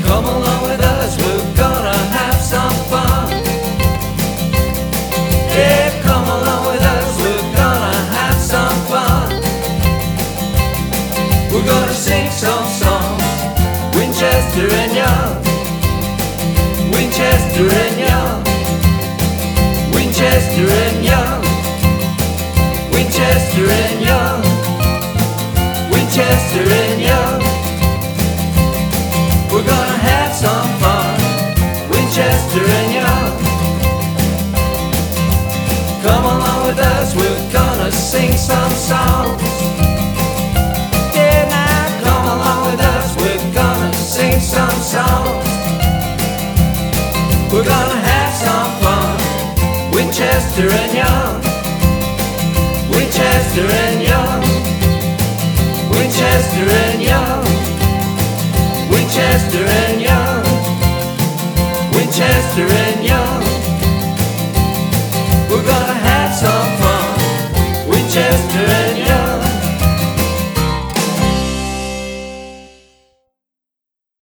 Come along with us, we're gonna have some fun. Yeah, come along with us, we're gonna have some fun. We're gonna sing some songs, Winchester and Young, Winchester and Young, Winchester and Young, Winchester and Young, Winchester and Young. We're gonna have some fun, Winchester and Young. Come along with us, we're gonna sing some songs. Yeah, now come along with us, we're gonna sing some songs. We're gonna have some fun, Winchester and Young, Winchester and Young, Winchester and Young, Winchester and Young, Winchester and Young. We're gonna have